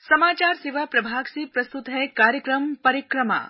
समाचार सेवा प्रभाग से प्रस्तुत है कार्यक्रम परिक्रमा।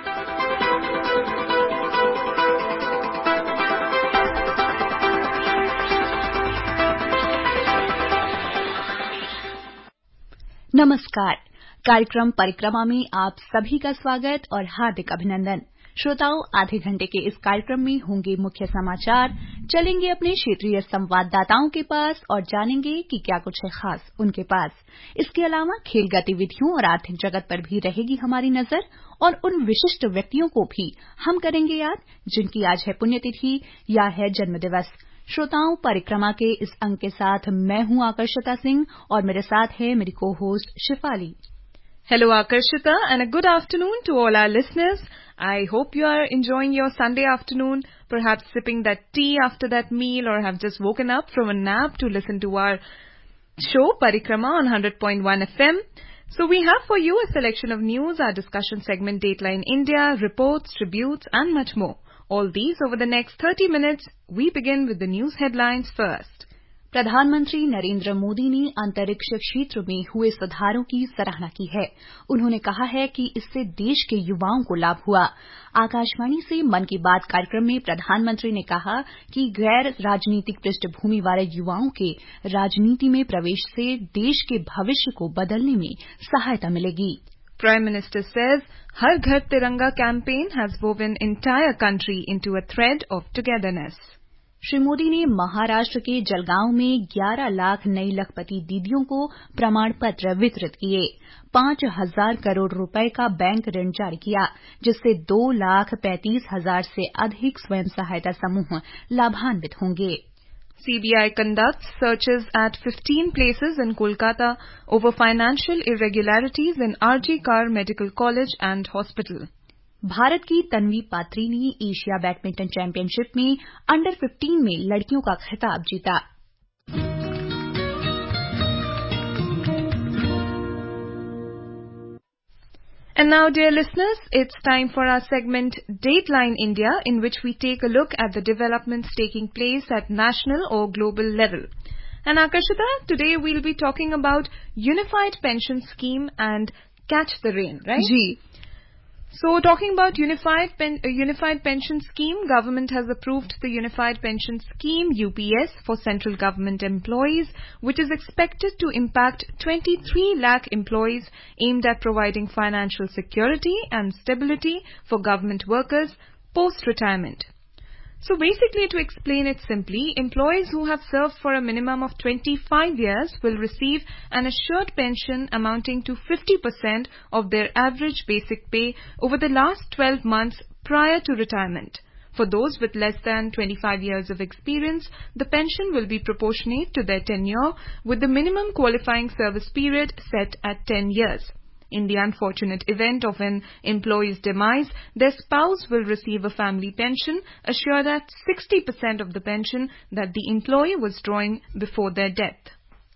नमस्कार। कार्यक्रम परिक्रमा में आप सभी का स्वागत और हार्दिक अभिनंदन। श्रोताओं, आधे घंटे के इस कार्यक्रम में होंगे मुख्य समाचार, चलेंगे अपने क्षेत्रीय संवाददाताओं के पास और जानेंगे कि क्या कुछ है खास उनके पास। इसके अलावा खेल गतिविधियों और आर्थिक जगत पर भी रहेगी हमारी नजर और उन विशिष्ट व्यक्तियों को भी हम करेंगे याद जिनकी आज है पुण्यतिथि या है जन्मदिवस। श्रोताओं, परिक्रमा के इस अंक के साथ मैं हूं आकर्षिता सिंह और मेरे साथ है मेरी को host Shifali. Hello Akarshita and a good afternoon to all our listeners. I hope you are enjoying your Sunday afternoon, perhaps sipping that tea after that meal or have just woken up from a nap to listen to our show Parikrama on 100.1 FM. So we have for you a selection of news, our discussion segment Dateline India, reports, tributes and much more. All these over the next 30 minutes. We begin with the news headlines first. प्रधानमंत्री नरेंद्र मोदी ने अंतरिक्ष क्षेत्र में हुए सुधारों की सराहना की है। उन्होंने कहा है कि इससे देश के युवाओं को लाभ हुआ। आकाशवाणी से मन की बात कार्यक्रम में प्रधानमंत्री ने कहा कि गैर राजनीतिक पृष्ठभूमि वाले युवाओं के राजनीति में प्रवेश से देश के भविष्य को बदलने में सहायता मिलेगी। Prime Minister says, Har Ghar Tiranga campaign has woven entire country into a thread of togetherness. Shri Modi ने महाराष्ट्र के जलगांव में 11 लाख नई लखपति दीदियों को प्रमाण पत्र वितरित किए। 5,000 करोड़ रुपए का बैंक ऋण जारी किया, जिससे 2,35,000 से अधिक स्वयं सहायता समूह लाभान्वित होंगे। CBI conducts searches at 15 places in Kolkata over financial irregularities in RG Kar Medical College and Hospital. Bharat की तन्वी पात्री ने एशिया बैडमिंटन चैंपियनशिप में अंडर 15 में लड़कियों का खिताब जीता। And now, dear listeners, it's time for our segment Dateline India, in which we take a look at the developments taking place at national or global level. And Akarshita, today we'll be talking about Unified Pension Scheme and Catch the Rain, right? Ji. So, talking about Unified Pension Scheme, government has approved the Unified Pension Scheme (UPS) for central government employees, which is expected to impact 23 lakh employees, aimed at providing financial security and stability for government workers post-retirement. So basically, to explain it simply, employees who have served for a minimum of 25 years will receive an assured pension amounting to 50% of their average basic pay over the last 12 months prior to retirement. For those with less than 25 years of experience, the pension will be proportionate to their tenure, with the minimum qualifying service period set at 10 years. In the unfortunate event of an employee's demise, their spouse will receive a family pension assured at 60% of the pension that the employee was drawing before their death.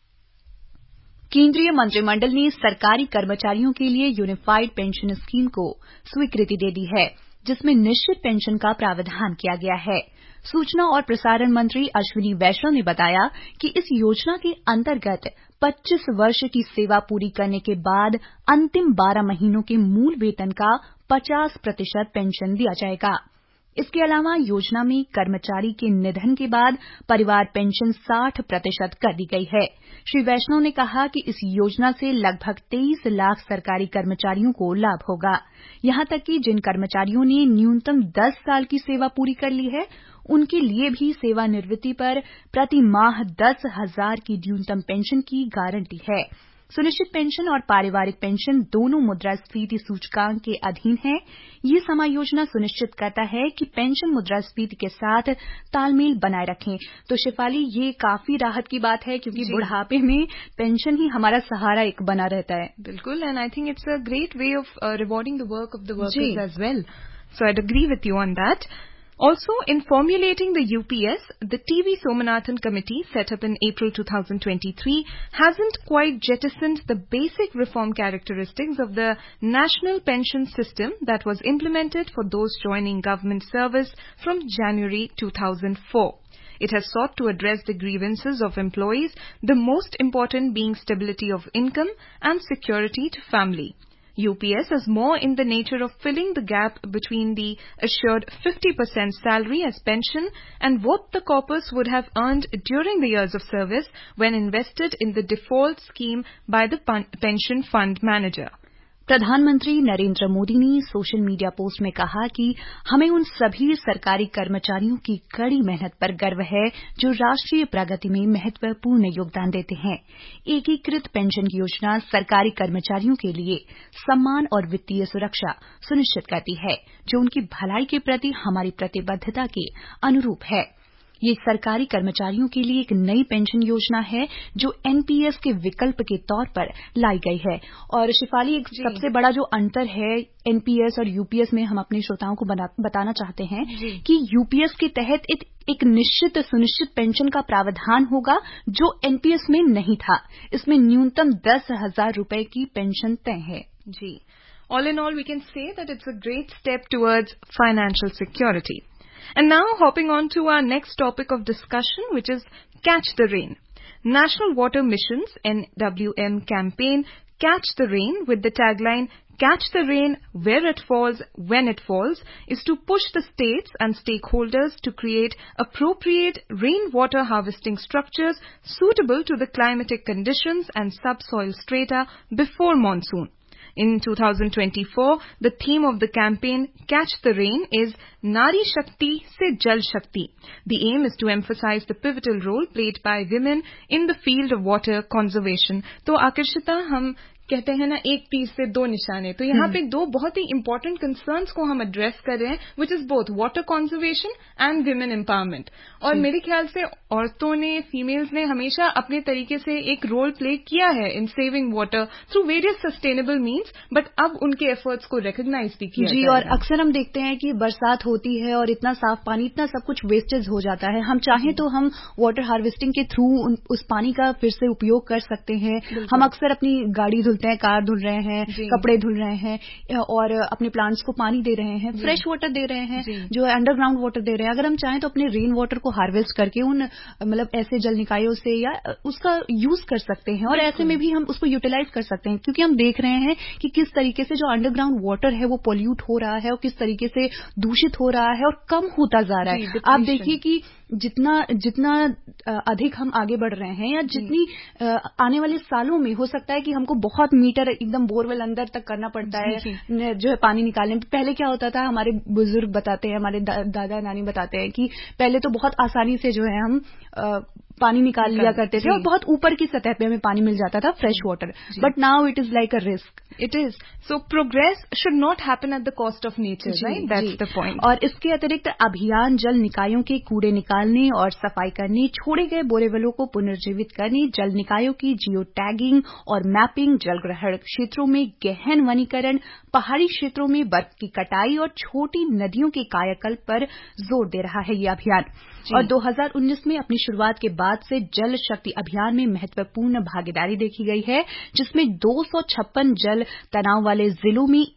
केंद्रीय मंत्रिमंडल ने सरकारी कर्मचारियों के लिए unified pension scheme को स्वीकृति दे दी है, जिसमें निश्चित पेंशन का प्रावधान किया गया है। सूचना और प्रसारण मंत्री अश्विनी वैष्णव ने बताया कि इस योजना के अंतर्गत 25 वर्ष की सेवा पूरी करने के बाद अंतिम 12 महीनों के मूल वेतन का 50% पेंशन दिया जाएगा। इसके अलावा योजना में कर्मचारी के निधन के बाद परिवार पेंशन 60% कर दी गई है। श्री वैष्णव ने कहा कि इस योजना से लगभग 23 लाख सरकारी कर्मचारियों को लाभ होगा। यहां तक कि जिन कर्मचारियों ने न्यूनतम 10 साल की सेवा पूरी कर ली है, उनके लिए भी सेवानिवृत्ति पर प्रति माह 10,000 की न्यूनतम पेंशन की गारंटी है। सुनिश्चित पेंशन और पारिवारिक पेंशन दोनों मुद्रास्फीति सूचकांक के अधीन है। ये समायोजना सुनिश्चित करता है कि पेंशन मुद्रास्फीति के साथ तालमेल बनाए रखें। तो शिफाली, ये काफी राहत की बात है क्योंकि बुढ़ापे में पेंशन ही हमारा सहारा एक बना रहता है। बिल्कुल, and I think it's a great way of rewarding the work of the workers as well. So I agree with you on that. Also, in formulating the UPS, the TV Somanathan Committee set up in April 2023 hasn't quite jettisoned the basic reform characteristics of the national pension system that was implemented for those joining government service from January 2004. It has sought to address the grievances of employees, the most important being stability of income and security to family. UPS is more in the nature of filling the gap between the assured 50% salary as pension and what the corpus would have earned during the years of service when invested in the default scheme by the pension fund manager. प्रधानमंत्री नरेंद्र मोदी ने social media post में कहा कि हमें उन सभी सरकारी कर्मचारियों की कड़ी मेहनत पर गर्व है जो राष्ट्रीय प्रगति में महत्वपूर्ण योगदान देते हैं। एकीकृत पेंशन योजना सरकारी कर्मचारियों के लिए सम्मान और वित्तीय सुरक्षा सुनिश्चित करती है, जो उनकी भलाई के प्रति हमारी प्रतिबद्धता के अनुरूप है। ये सरकारी कर्मचारियों के लिए एक नई पेंशन योजना है जो एनपीएस के विकल्प के तौर पर लाई गई है। और शिफाली, एक सबसे बड़ा जो अंतर है एनपीएस और यूपीएस में हम अपने श्रोताओं को बताना चाहते हैं कि यूपीएस के तहत एक निश्चित सुनिश्चित पेंशन का प्रावधान होगा जो एनपीएस में नहीं था। इसमें न्यूनतम 10,000 रुपए की पेंशन तय है। जी, all in all we can say that it's a great step towards financial security. And now hopping on to our next topic of discussion, which is Catch the Rain. National Water Mission's NWM campaign Catch the Rain, with the tagline Catch the Rain Where It Falls, When It Falls, is to push the states and stakeholders to create appropriate rainwater harvesting structures suitable to the climatic conditions and subsoil strata before monsoon. In 2024, the theme of the campaign Catch the Rain is Nari Shakti se Jal Shakti. The aim is to emphasize the pivotal role played by women in the field of water conservation. तो आकर्षिता, हम कहते हैं ना, एक तीर से दो निशाने, तो यहाँ पे दो बहुत ही इंपॉर्टेंट कंसर्न्स को हम एड्रेस कर रहे हैं, which is both water conservation and women empowerment. और मेरे ख्याल से औरतों ने, फीमेल्स ने हमेशा अपने तरीके से एक रोल प्ले किया है in saving water through various sustainable means, but अब उनके एफर्ट्स को रिकॉग्नाइज भी किया जी. और अक्सर हम देखते हैं कि बरसात होती है और इतना साफ पानी, इतना सब कुछ वेस्टेज हो जाता है. हम चाहें तो हम वाटर हार्वेस्टिंग के थ्रू उस पानी का फिर से उपयोग कर सकते हैं. हम अक्सर अपनी गाड़ी धुलते हैं, कार धुल रहे हैं, कपड़े धुल रहे हैं और अपने प्लांट्स को पानी दे रहे हैं, फ्रेश वाटर दे रहे हैं, जो अंडरग्राउंड वाटर दे रहे हैं. अगर हम चाहें तो अपने रेन वाटर को हार्वेस्ट करके उन मतलब ऐसे जल निकायों से या उसका यूज कर सकते हैं और ऐसे में भी हम उसको यूटिलाइज कर सकते हैं, क्योंकि हम देख रहे हैं कि किस तरीके से जो अंडरग्राउंड वाटर है वो पोल्यूट हो रहा है और किस तरीके से दूषित हो रहा है और कम होता जा रहा है. आप देखिए कि जितना अधिक हम आगे बढ़ रहे हैं या जितनी आने वाले सालों में हो सकता है कि हमको बहुत मीटर एकदम बोरवेल अंदर तक करना पड़ता है जो है पानी निकालने में. पहले क्या होता था, हमारे बुजुर्ग बताते हैं, हमारे दादा नानी बताते हैं कि पहले तो बहुत आसानी से जो है हम पानी निकाल लिया करते थे और बहुत ऊपर की सतह पे हमें पानी मिल जाता था, fresh water. But now it is like a risk. It is. So progress should not happen at the cost of nature, right? That's the point. और इसके अतिरिक्त अभियान जल निकायों के कूड़े निकालने और सफाई करने, छोड़े गए बोरेवलों को पुनर्जीवित करने, जल निकायों की जियो टैगिंग और मैपिंग, जल ग्रहण क्षेत्रों में गहन वनीकरण, पहाड़ी क्षेत्रों में बर्फ की कटाई और छोटी नदियों के कायाकल्प पर जोर दे रहा है ये अभियान. और 2019 में अपनी शुरुआत के बाद से जल शक्ति अभियान में महत्वपूर्ण भागीदारी देखी गई है, जिसमें 256 जल तनाव वाले जिलों में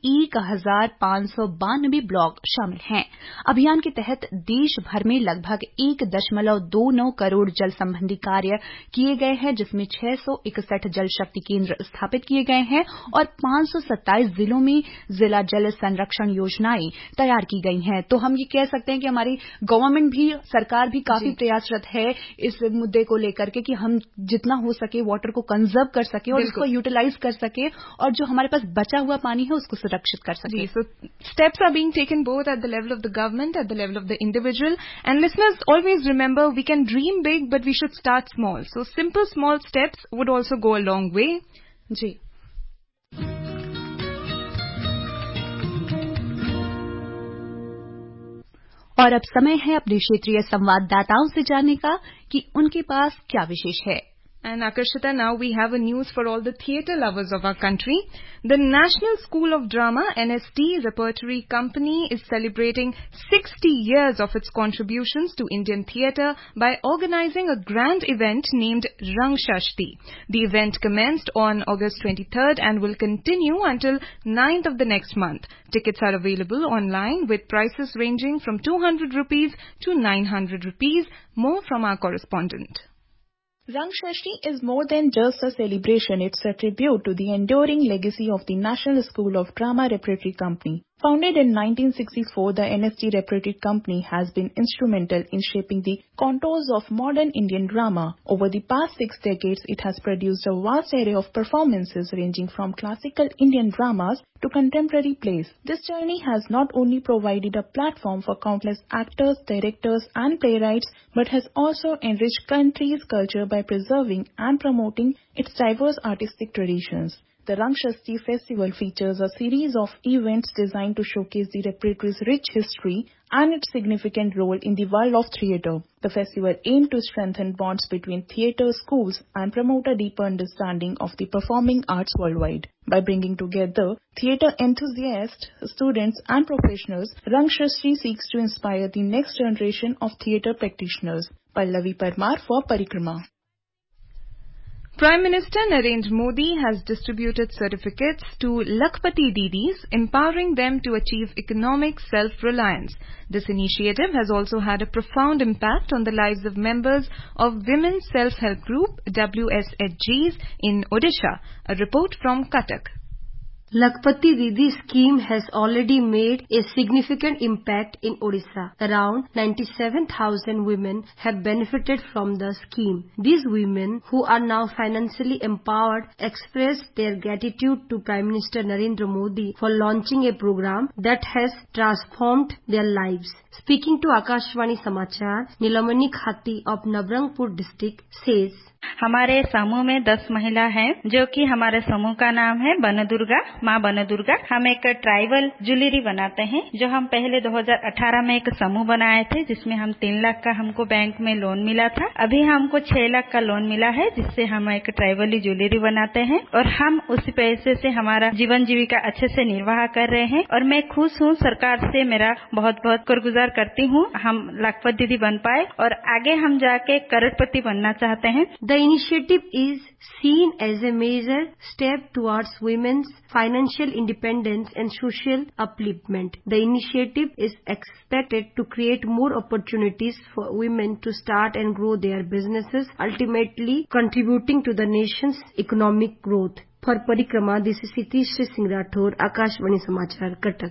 1,592 ब्लॉक शामिल हैं. अभियान के तहत देश भर में लगभग 1.29 करोड़ जल संबंधी कार्य किए गए हैं, जिसमें 661 जल शक्ति केंद्र स्थापित किए गए हैं और 527 जिलों में जिला जल संरक्षण योजनाएं तैयार की गई हैं. तो हम ये कह सकते हैं कि हमारी गवर्नमेंट भी, सरकार भी काफी प्रयासरत है इस मुद्दे को लेकर के कि हम जितना हो सके वाटर को कंजर्व कर सके और उसको यूटिलाइज कर सके और जो हमारे पास बचा हुआ पानी है उसको सुरक्षित कर सके. So steps are being taken both at the level of the government, at the level of the individual. And listeners, always remember, we can dream big, but we should start small. So simple small steps would also go a long way. जी. और अब समय है अपने क्षेत्रीय संवाददाताओं से जानने का कि उनके पास क्या विशेष है. And Akarshita, now we have a news for all the theatre lovers of our country. The National School of Drama, NSD Repertory Company, is celebrating 60 years of its contributions to Indian theatre by organizing a grand event named Rang Shashti. The event commenced on August 23rd and will continue until 9th of the next month. Tickets are available online with prices ranging from 200 rupees to 900 rupees. More from our correspondent. Rang Shashti is more than just a celebration, it's a tribute to the enduring legacy of the National School of Drama Repertory Company. Founded in 1964, the NSD Repertory Company has been instrumental in shaping the contours of modern Indian drama. Over the past 6 decades, it has produced a vast array of performances ranging from classical Indian dramas to contemporary plays. This journey has not only provided a platform for countless actors, directors and playwrights, but has also enriched country's culture by preserving and promoting its diverse artistic traditions. The Rang Shashti festival features a series of events designed to showcase the repertory's rich history and its significant role in the world of theatre. The festival aims to strengthen bonds between theatre schools and promote a deeper understanding of the performing arts worldwide. By bringing together theatre enthusiasts, students and professionals, Rang Shashti seeks to inspire the next generation of theatre practitioners. Pallavi Parmar for Parikrama. Prime Minister Narendra Modi has distributed certificates to Lakhpati Didis, empowering them to achieve economic self-reliance. This initiative has also had a profound impact on the lives of members of Women's Self-Help Group, WSHGs, in Odisha. A report from Cuttack. Lakhpati Didi scheme has already made a significant impact in Odisha. Around 97,000 women have benefited from the scheme. These women, who are now financially empowered, expressed their gratitude to Prime Minister Narendra Modi for launching a program that has transformed their lives. Speaking to Akashvani Samachar, Nilamani Khati of Navrangpur district says, हमारे समूह में 10 महिला हैं, जो कि हमारे समूह का नाम है बनदुर्गा, माँ बनदुर्गा। हम एक ट्राइबल ज्वेलरी बनाते हैं, जो हम पहले 2018 में एक समूह बनाए थे, जिसमें हम 3 लाख का हमको बैंक में लोन मिला था। अभी हमको 6 लाख का लोन मिला है, जिससे हम एक ट्राइबल ज्वेलरी बनाते हैं और हम उसी पैसे से हमारा जीवन जीविका अच्छे से निर्वाह कर रहे हैं। और मैं खुश हूँ, सरकार से मेरा बहुत बहुत शुक्रगुजार करती हूँ, हम लाखपति दीदी बन पाए और आगे हम जाके करोड़पति बनना चाहते हैं। The initiative is seen as a major step towards women's financial independence and social upliftment. The initiative is expected to create more opportunities for women to start and grow their businesses, ultimately contributing to the nation's economic growth. For Parikrama, this is Sitish Singh Rathore, Akashvani Samachar, Cuttack.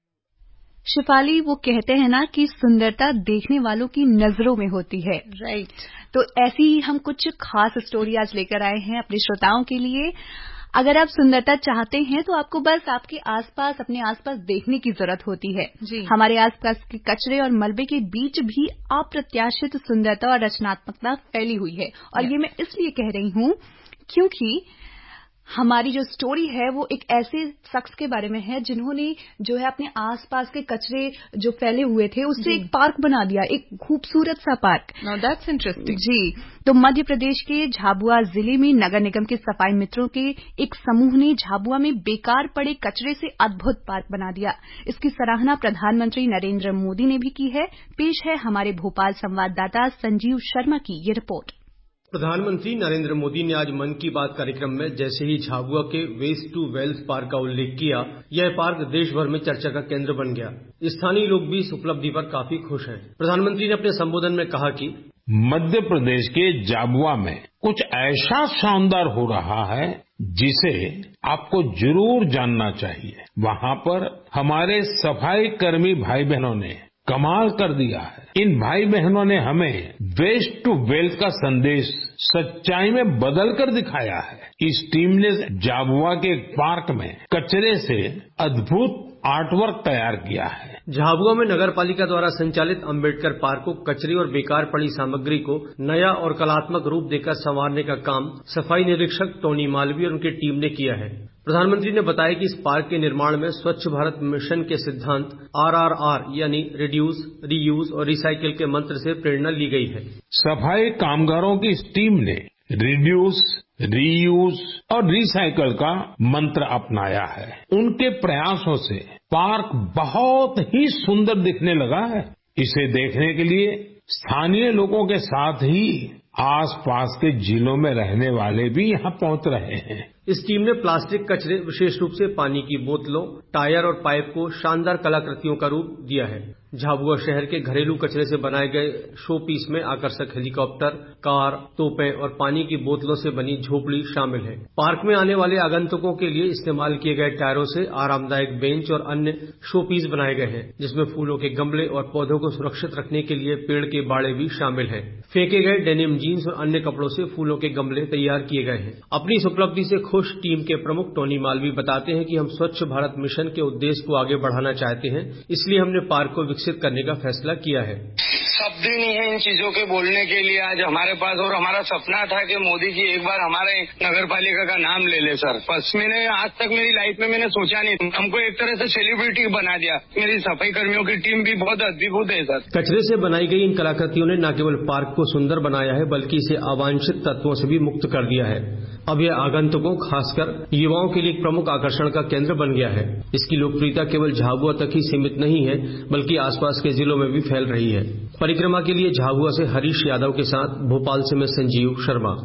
Shifali, वो कहते हैं ना कि सुंदरता देखने वालों की नजरों में होती है। राइट। तो ऐसी ही हम कुछ खास स्टोरी आज लेकर आए हैं अपने श्रोताओं के लिए। अगर आप सुंदरता चाहते हैं तो आपको बस आपके आसपास, अपने आसपास देखने की जरूरत होती है। जी। हमारे आसपास के कचरे और मलबे के बीच भी अप्रत्याशित सुंदरता और रचनात्मकता फैली हुई है। और ये मैं इसलिए कह रही हूँ क्योंकि हमारी जो स्टोरी है वो एक ऐसे शख्स के बारे में है जिन्होंने जो है अपने आसपास के कचरे जो फैले हुए थे उससे एक पार्क बना दिया, एक खूबसूरत सा पार्क। Now that's interesting. जी, तो मध्य प्रदेश के झाबुआ जिले में नगर निगम के सफाई मित्रों के एक समूह ने झाबुआ में बेकार पड़े कचरे से अद्भुत पार्क बना दिया। इसकी सराहना प्रधानमंत्री नरेंद्र मोदी ने भी की है। पेश है हमारे भोपाल संवाददाता संजीव शर्मा की ये रिपोर्ट। प्रधानमंत्री नरेंद्र मोदी ने आज मन की बात कार्यक्रम में जैसे ही झाबुआ के वेस्ट टू वेल्थ पार्क का उल्लेख किया, यह पार्क देश भर में चर्चा का केंद्र बन गया। स्थानीय लोग भी इस उपलब्धि पर काफी खुश हैं। प्रधानमंत्री ने अपने संबोधन में कहा कि मध्य प्रदेश के झाबुआ में कुछ ऐसा शानदार हो रहा है जिसे आपको जरूर जानना चाहिए। वहाँ पर हमारे सफाई कर्मी भाई बहनों ने कमाल कर दिया है। इन भाई बहनों ने हमें वेस्ट टू वेल्थ का संदेश सच्चाई में बदल कर दिखाया है। इस टीम ने झाबुआ के पार्क में कचरे से अद्भुत आर्टवर्क तैयार किया है। झाबुआ में नगर पालिका द्वारा संचालित अंबेडकर पार्क को कचरे और बेकार पड़ी सामग्री को नया और कलात्मक रूप देकर संवारने का काम सफाई निरीक्षक टोनी मालवीय और उनकी टीम ने किया है। प्रधानमंत्री ने बताया कि इस पार्क के निर्माण में स्वच्छ भारत मिशन के सिद्धांत RRR यानी रिड्यूस, रीयूज और रिसाइकिल के मंत्र से प्रेरणा ली गई है। सफाई कामगारों की इस टीम ने रिड्यूस, रीयूज और रिसाइकल का मंत्र अपनाया है। उनके प्रयासों से पार्क बहुत ही सुंदर दिखने लगा है। इसे देखने के लिए स्थानीय लोगों के साथ ही आसपास के जिलों में रहने वाले भी यहाँ पहुंच रहे हैं। इस टीम ने प्लास्टिक कचरे, विशेष रूप से पानी की बोतलों, टायर और पाइप को शानदार कलाकृतियों का रूप दिया है। झाबुआ शहर के घरेलू कचरे से बनाए गए शो पीस में आकर्षक हेलीकॉप्टर, कार, तोपें और पानी की बोतलों से बनी झोपड़ी शामिल है। पार्क में आने वाले आगंतुकों के लिए इस्तेमाल किए गए टायरों से आरामदायक बेंच और अन्य शो पीस बनाए गए हैं, जिसमें फूलों के गमले और पौधों को सुरक्षित रखने के लिए पेड़ के बाड़े भी शामिल हैं। फेंके गए डेनिम जीन्स और अन्य कपड़ों से फूलों के गमले तैयार किए गए हैं। अपनी इस उपलब्धि से खुश टीम के प्रमुख टोनी मालवी बताते हैं कि हम स्वच्छ भारत मिशन के उद्देश्य को आगे बढ़ाना चाहते हैं, इसलिए हमने पार्क को विकसित करने का फैसला किया है। शब्द ही नहीं है इन चीजों के बोलने के लिए आज हमारे पास, और हमारा सपना था कि मोदी जी एक बार हमारे नगर पालिका का नाम ले ले। सर बस मैंने आज तक मेरी लाइफ में मैंने सोचा नहीं, हमको एक तरह से सेलिब्रिटी बना दिया। मेरी सफाई कर्मियों की टीम भी बहुत अद्भुत है। सर कचरे से बनाई गई इन कलाकृतियों ने न केवल पार्क को सुंदर बनाया है, बल्कि इसे अवांछित तत्वों से भी मुक्त कर दिया है। अब यह आगंतुकों, खासकर युवाओं के लिए एक प्रमुख आकर्षण का केंद्र बन गया है। इसकी लोकप्रियता केवल झाबुआ तक ही सीमित नहीं है, बल्कि आसपास के जिलों में भी फैल रही है। परिक्रमा के लिए झाबुआ से हरीश यादव के साथ भोपाल से मैं संजीव शर्मा।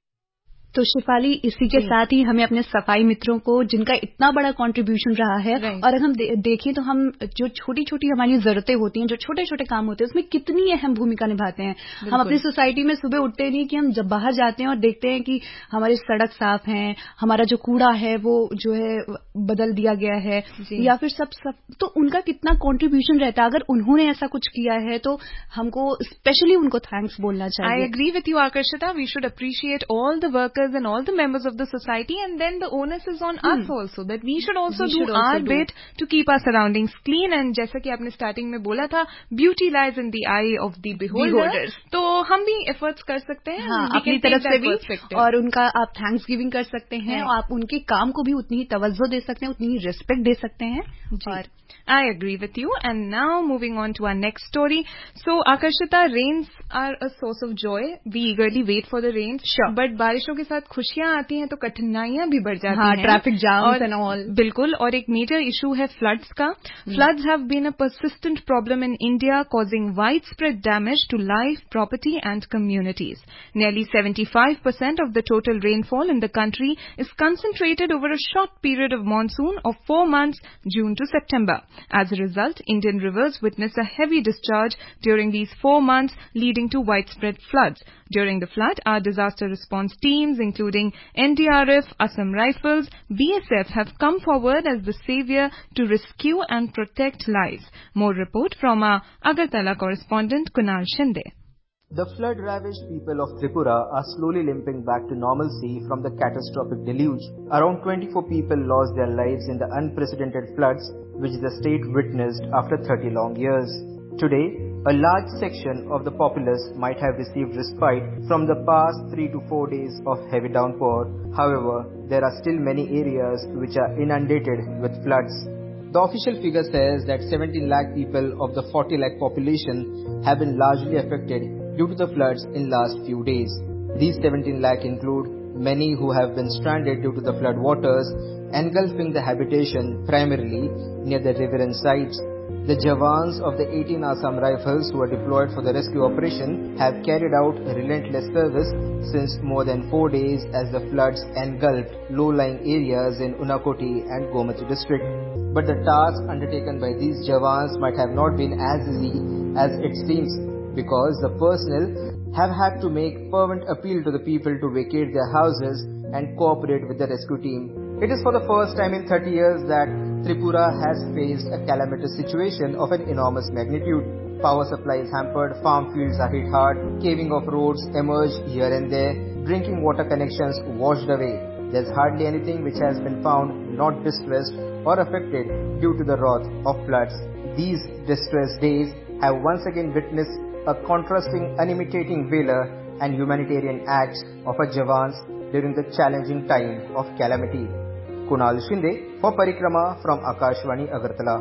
तो शिफाली, इसी के साथ ही हमें अपने सफाई मित्रों को, जिनका इतना बड़ा कंट्रीब्यूशन रहा है, और अगर हम देखें तो हम जो छोटी छोटी हमारी जरूरतें होती हैं, जो छोटे छोटे काम होते हैं, उसमें कितनी अहम भूमिका निभाते हैं। हम अपनी सोसाइटी में सुबह उठते नहीं कि हम जब बाहर जाते हैं और देखते हैं कि हमारी सड़क साफ है, हमारा जो कूड़ा है वो जो है बदल दिया गया है, या फिर सब तो उनका कितना कंट्रीब्यूशन रहता है। अगर उन्होंने ऐसा कुछ किया है तो हमको स्पेशली उनको थैंक्स बोलना चाहिए। I agree with you Akarshita, we should appreciate all the workers and all the members of the society, and then the onus is on us also, that we should also do our bit to keep our surroundings clean. And जैसा कि आपने starting में बोला था, beauty lies in the eye of the beholder, तो हम भी efforts कर सकते हैं अपनी तरफ से भी, और उनका आप थैंक्स गिविंग कर सकते हैं, और आप उनके काम को भी उतनी ही तवज्जो दे सकते हैं, उतनी ही रिस्पेक्ट दे सकते हैं। और I agree with you. And now moving on to our next story. So Akarshita, rains are a source of joy. We eagerly wait for the rains. Sure. But बारिशों के साथ खुशियां आती हैं तो कठिनाइयां भी बढ़ जाती हैं। Traffic jams and all. बिल्कुल, और एक मेजर इशू है फ्लड्स का। Floods have been a persistent problem in India, causing widespread damage to life, property and communities. Nearly 75% of the total rainfall in the country is concentrated over a short period of monsoon of 4 months, June to September. As a result, Indian rivers witness a heavy discharge during these 4 months, leading to widespread floods. During the flood, our disaster response teams, including NDRF, Assam Rifles, BSF, have come forward as the savior to rescue and protect lives. More report from our Agartala correspondent Kunal Shinde. The flood-ravaged people of Tripura are slowly limping back to normalcy from the catastrophic deluge. Around 24 people lost their lives in the unprecedented floods which the state witnessed after 30 long years. Today, a large section of the populace might have received respite from the past 3 to 4 days of heavy downpour. However, there are still many areas which are inundated with floods. The official figure says that 17 lakh people of the 40 lakh population have been largely affected due to the floods in last few days. These 17 lakh include many who have been stranded due to the flood waters engulfing the habitation primarily near the riverine sites. The Jawans of the 18 Assam Rifles who were deployed for the rescue operation have carried out relentless service since more than 4 days as the floods engulfed low-lying areas in Unakoti and Gomati district. But the task undertaken by these Jawans might have not been as easy as it seems, because the personnel have had to make fervent appeal to the people to vacate their houses and cooperate with the rescue team. It is for the first time in 30 years that Tripura has faced a calamitous situation of an enormous magnitude. Power supply is hampered, farm fields are hit hard, caving of roads emerged here and there, drinking water connections washed away. There's hardly anything which has been found not distressed or affected due to the wrath of floods. These distressed days have once again witnessed a contrasting, unimitating valor and humanitarian acts of our Jawans during the challenging time of calamity. Kunal Shinde for Parikrama from Akashvani Agartala.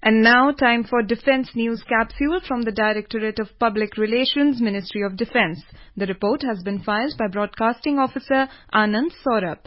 And now, time for Defence News Capsule from the Directorate of Public Relations, Ministry of Defence. The report has been filed by Broadcasting Officer Anand Saurabh.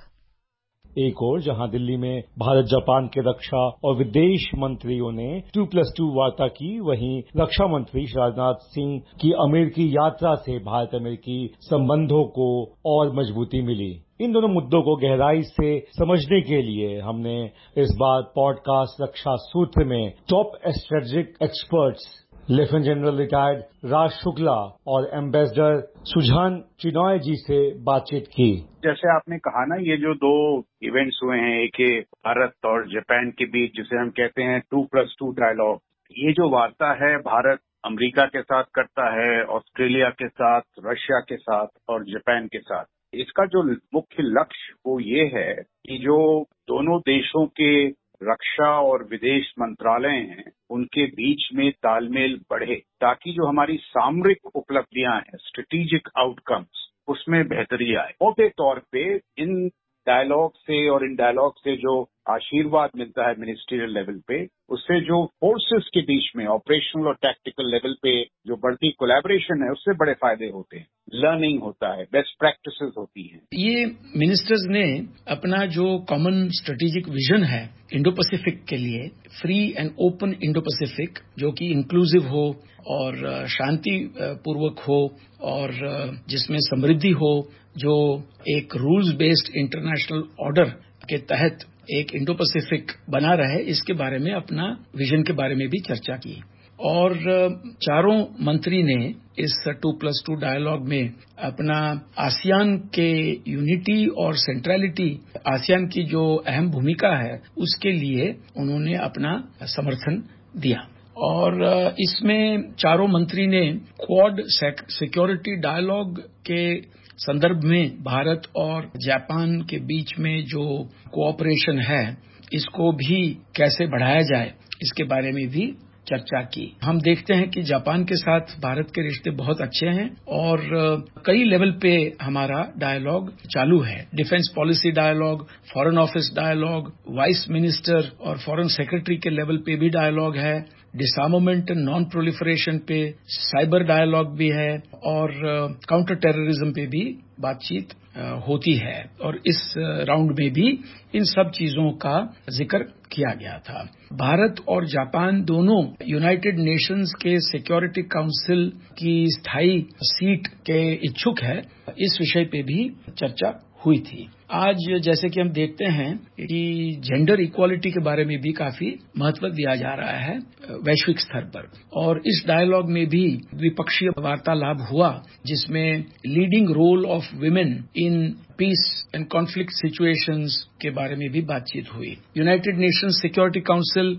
एक और जहां दिल्ली में Bharat Japan के रक्षा और विदेश मंत्रियों ने 2+2 वार्ता की, वहीं रक्षा मंत्री राजनाथ सिंह की अमेरिकी यात्रा से भारत अमेरिकी संबंधों को और मजबूती मिली। इन दोनों मुद्दों को गहराई से समझने के लिए हमने इस बार पॉडकास्ट रक्षा सूत्र में top strategic experts lieutenant general retired Raj Shukla और एम्बेसडर सुजान चिनॉय जी से बातचीत की। जैसे आपने कहा ना, ये जो दो इवेंट्स हुए हैं, एक भारत और जापान के बीच जिसे हम कहते हैं 2+2 डायलॉग, ये जो वार्ता है भारत अमेरिका के साथ करता है, ऑस्ट्रेलिया के साथ, रशिया के साथ और जापान के साथ। इसका जो मुख्य लक्ष्य वो ये है कि जो दोनों देशों के रक्षा और विदेश मंत्रालय हैं उनके बीच में तालमेल बढ़े, ताकि जो हमारी सामरिक उपलब्धियां हैं, स्ट्रेटेजिक आउटकम्स, उसमें बेहतरी आए। मोटे तौर पे इन डायलॉग से और इन डायलॉग से जो आशीर्वाद मिलता है मिनिस्ट्रियल लेवल पे, उससे जो फोर्सेस के बीच में ऑपरेशनल और टैक्टिकल लेवल पे जो बढ़ती कोलैबोरेशन है, उससे बड़े फायदे होते हैं, लर्निंग होता है, बेस्ट प्रैक्टिसेस होती हैं। ये मिनिस्टर्स ने अपना जो कॉमन स्ट्रेटेजिक विजन है इंडो पैसिफिक के लिए, free and open Indo Pacific, जो कि इंक्लूसिव हो और शांति पूर्वक हो और जिसमें समृद्धि हो, जो एक रूल्स बेस्ड इंटरनेशनल ऑर्डर के तहत एक इंडो पैसिफिक बना रहे, इसके बारे में अपना विजन के बारे में भी चर्चा की। और चारों मंत्री ने इस 2+2 डायलॉग में अपना आसियान के यूनिटी और सेंट्रलिटी, आसियान की जो अहम भूमिका है उसके लिए उन्होंने अपना समर्थन दिया। और इसमें चारों मंत्री ने क्वाड सिक्योरिटी डायलॉग के संदर्भ में भारत और जापान के बीच में जो कोऑपरेशन है, इसको भी कैसे बढ़ाया जाए, इसके बारे में भी चर्चा की। हम देखते हैं कि जापान के साथ भारत के रिश्ते बहुत अच्छे हैं और कई लेवल पे हमारा डायलॉग चालू है। Defence policy dialogue, foreign office dialogue, vice minister और फॉरेन सेक्रेटरी के लेवल पे भी डायलॉग है, डिसआर्मामेंट एंड नॉन प्रोलिफरेशन पे साइबर डायलॉग भी है और काउंटर टेररिज्म पे भी बातचीत होती है। और इस राउंड में भी इन सब चीजों का जिक्र किया गया था। भारत और जापान दोनों यूनाइटेड नेशंस के सिक्योरिटी काउंसिल की स्थायी सीट के इच्छुक है, इस विषय पे भी चर्चा हुई थी। आज जैसे कि हम देखते हैं कि जेंडर इक्वालिटी के बारे में भी काफी महत्व दिया जा रहा है वैश्विक स्तर पर, और इस डायलॉग में भी द्विपक्षीय वार्तालाप हुआ, जिसमें leading role of women in peace and conflict situations के बारे में भी बातचीत हुई। यूनाइटेड नेशंस सिक्योरिटी काउंसिल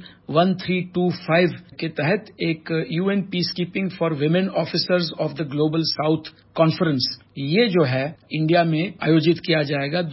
1325 के तहत एक UN peace keeping for women officers of the global south conference, ये जो है इंडिया में आयोजित किया जाएगा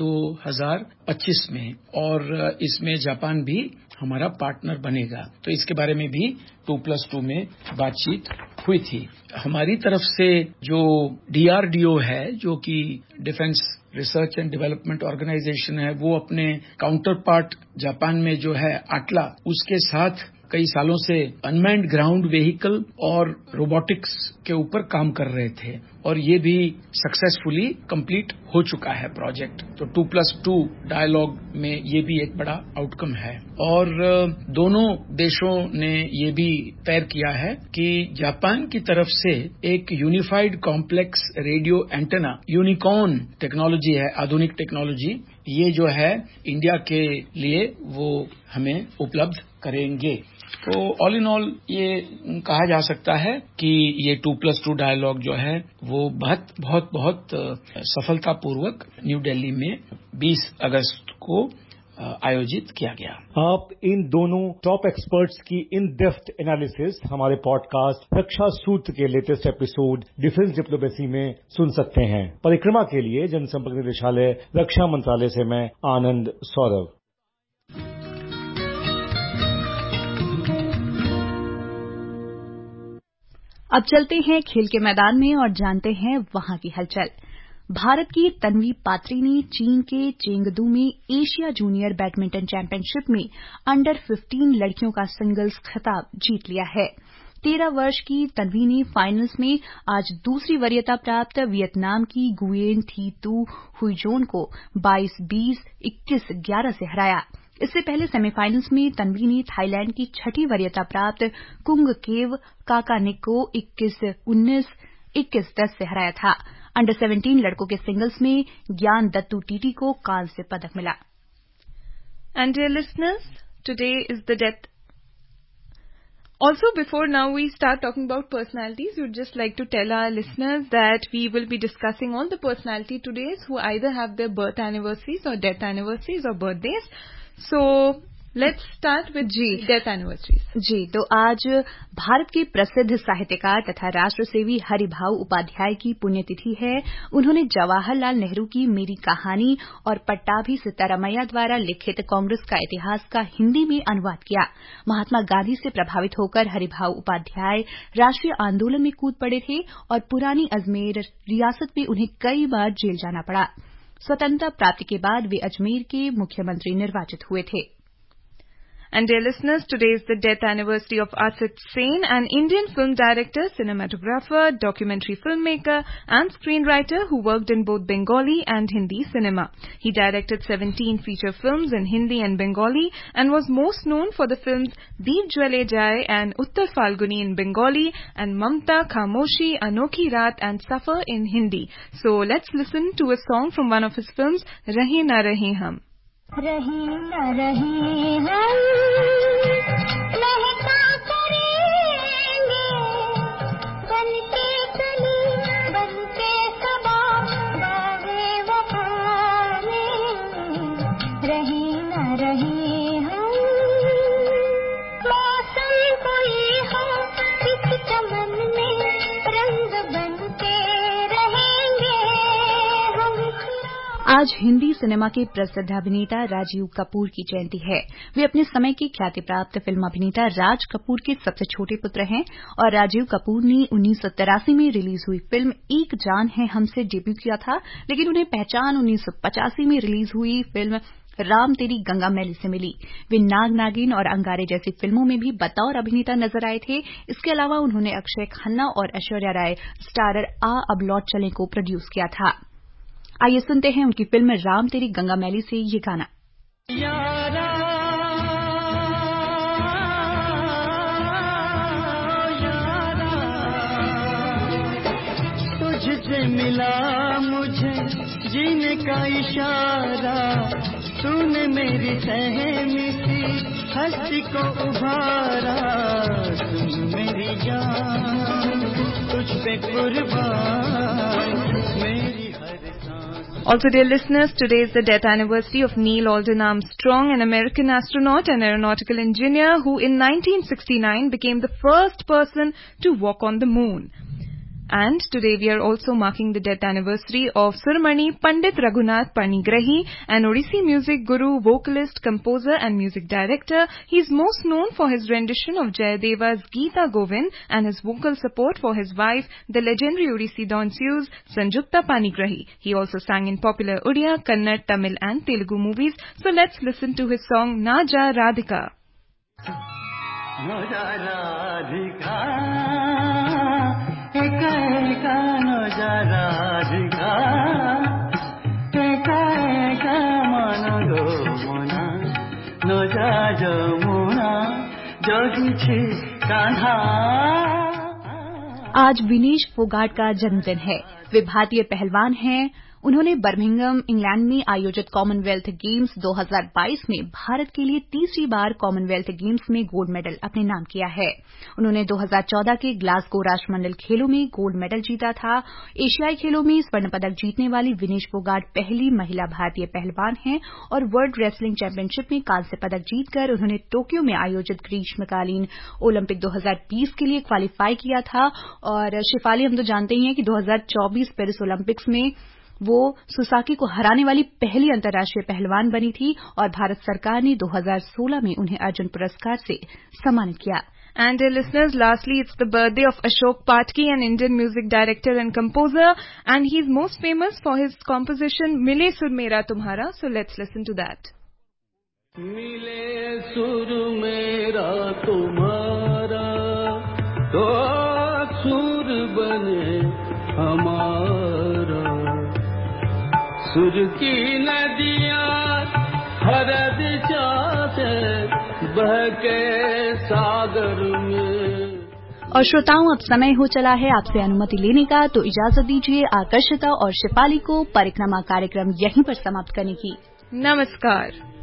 2025 में, और इसमें जापान भी हमारा पार्टनर बनेगा। तो इसके बारे में भी 2+2 में बातचीत हुई थी। हमारी तरफ से जो डीआरडीओ है, जो कि defence research and development organisation है, वो अपने काउंटर पार्ट जापान में जो है आटला, उसके साथ कई सालों से अनमैन्ड ग्राउंड व्हीकल और रोबोटिक्स के ऊपर काम कर रहे थे, और ये भी सक्सेसफुली कंप्लीट हो चुका है प्रोजेक्ट। तो 2+2 डायलॉग में ये भी एक बड़ा आउटकम है। और दोनों देशों ने ये भी तय किया है कि जापान की तरफ से एक unified complex radio antenna, unicorn technology है, आधुनिक टेक्नोलॉजी, ये जो है इंडिया के लिए वो हमें उपलब्ध करेंगे। तो ऑल इन ऑल ये कहा जा सकता है कि ये 2+2 डायलॉग जो है वो बहुत सफलतापूर्वक न्यू दिल्ली में 20 अगस्त को आयोजित किया गया। आप इन दोनों टॉप एक्सपर्ट्स की इन डेप्थ एनालिसिस हमारे पॉडकास्ट रक्षा सूत्र के लेटेस्ट एपिसोड डिफेंस डिप्लोमेसी में सुन सकते हैं। परिक्रमा के लिए जनसंपर्क निदेशालय, रक्षा मंत्रालय से मैं आनंद सौरभ। अब चलते हैं खेल के मैदान में और जानते हैं वहां की हलचल। भारत की तन्वी पात्री ने चीन के चेंगदू में एशिया जूनियर बैडमिंटन चैंपियनशिप में अंडर 15 लड़कियों का सिंगल्स खिताब जीत लिया है। 13 वर्ष की तन्वी ने फाइनल्स में आज दूसरी वरीयता प्राप्त वियतनाम की गुयेन थी तू हुईजोन को 22-20, 21-11 से हराया। इससे पहले सेमीफाइनल्स में तन्वी ने थाईलैंड की छठी वरीयता प्राप्त कुंग केव काकानिक को 21-19, 21-10 से हराया था। अंडर 17 लड़कों के सिंगल्स में ज्ञान दत्तू टीटी को कांस्य पदक मिला। And dear listeners, today is the death. Also, before now we start talking about personalities, we would just like to tell our listeners that we will be discussing all the personality todays who either have their birth anniversaries or death anniversaries or birthdays. So, let's start with death anniversaries. जी, तो आज भारत के प्रसिद्ध साहित्यकार तथा राष्ट्र सेवी हरिभाऊ उपाध्याय की पुण्यतिथि है। उन्होंने जवाहरलाल नेहरू की मेरी कहानी और पट्टाभी सिद्धारमैया द्वारा लिखित कांग्रेस का इतिहास का हिंदी में अनुवाद किया। महात्मा गांधी से प्रभावित होकर हरिभाऊ उपाध्याय राष्ट्रीय आंदोलन में कूद पड़े थे और पुरानी अजमेर रियासत में उन्हें कई बार जेल जाना पड़ा। स्वतंत्रता प्राप्ति के बाद वे अजमेर के मुख्यमंत्री निर्वाचित हुए थे। And dear listeners, today is the death anniversary of Asit Sen, an Indian film director, cinematographer, documentary filmmaker and screenwriter who worked in both Bengali and Hindi cinema. He directed 17 feature films in Hindi and Bengali and was most known for the films Deep Jwale Jaye and Uttar Falguni in Bengali and Mamta, Khamoshi, Anokhi Raat and Safar in Hindi. So let's listen to a song from one of his films, Rahe Na Rahe Hum. रही न रही हम महका करेंगे बनके कली बनके सबा बागे वफाने रही न रही हम मौसम कोई हो इस चमन में रंग बनके रहेंगे हम। आज हिंदी सिनेमा के प्रसिद्ध अभिनेता राजीव कपूर की जयंती है। वे अपने समय के ख्याति प्राप्त फिल्म अभिनेता राज कपूर के सबसे छोटे पुत्र हैं और राजीव कपूर ने 1983 में रिलीज हुई फिल्म एक जान है हम से डेब्यू किया था, लेकिन उन्हें पहचान 1985 में रिलीज हुई फिल्म राम तेरी गंगा मैली से मिली। वे नाग नागिन और अंगारे जैसी फिल्मों में भी बतौर अभिनेता नजर आए थे। इसके अलावा उन्होंने अक्षय खन्ना और ऐश्वर्या राय स्टारर आ अब लौट चलें को प्रोड्यूस किया था। आइए सुनते हैं उनकी फिल्म राम तेरी गंगा मैली से ये गाना। यारा तुझसे मिला मुझे जीने का इशारा, तूने मेरी सहमी सी हस्ती को उभारा, तुम मेरी जान तुझ पे कुर्बान मेरी। Also, dear listeners, today is the death anniversary of Neil Alden Armstrong, an American astronaut and aeronautical engineer who in 1969 became the first person to walk on the moon. And today we are also marking the death anniversary of Surmani Pandit Raghunath Panigrahi, an Odissi music guru, vocalist, composer and music director. He is most known for his rendition of Jayadeva's Geeta Govind and his vocal support for his wife, the legendary Odissi danseuse Sanjukta Panigrahi. He also sang in popular Odia, Kannada, Tamil and Telugu movies. So let's listen to his song Na Ja Radhika. Na Ja Radhika एका एका नजा राधिका एका एका मनलो मोना नजा जमुना जोगिछी कान्हा। आज विनेश फोगाट का जन्मदिन है। वे भारतीय पहलवान हैं। उन्होंने बर्मिंघम इंग्लैंड में आयोजित कॉमनवेल्थ गेम्स 2022 में भारत के लिए तीसरी बार कॉमनवेल्थ गेम्स में गोल्ड मेडल अपने नाम किया है। उन्होंने 2014 के ग्लासगो राष्ट्रमंडल खेलों में गोल्ड मेडल जीता था। एशियाई खेलों में स्वर्ण पदक जीतने वाली विनेश फोगाट पहली महिला भारतीय पहलवान हैं और वर्ल्ड रेसलिंग चैंपियनशिप में कांस्य पदक जीतकर उन्होंने टोक्यो में आयोजित ग्रीष्मकालीन ओलंपिक 2020 के लिए क्वालीफाई किया था। और शिफाली, हम तो जानते ही हैं कि 2024 पेरिस ओलंपिक्स में वो सुसाकी को हराने वाली पहली अंतर्राष्ट्रीय पहलवान बनी थी और भारत सरकार ने 2016 में उन्हें अर्जुन पुरस्कार से सम्मानित किया। And dear listeners, lastly, it's the birthday of Ashok Patki, an Indian music director and composer, and he's most famous for his composition Mile Sur Mera Tumhara. So let's listen to that. Mile sur mera tumhara, to sur bane hamara, sur ki nadiyan har दिशा से बहके सागर में। और श्रोताओं, अब समय हो चला है आपसे अनुमति लेने का, तो इजाजत दीजिए आकर्षिता और शिफाली को परिक्रमा कार्यक्रम यहीं पर समाप्त करने की। नमस्कार।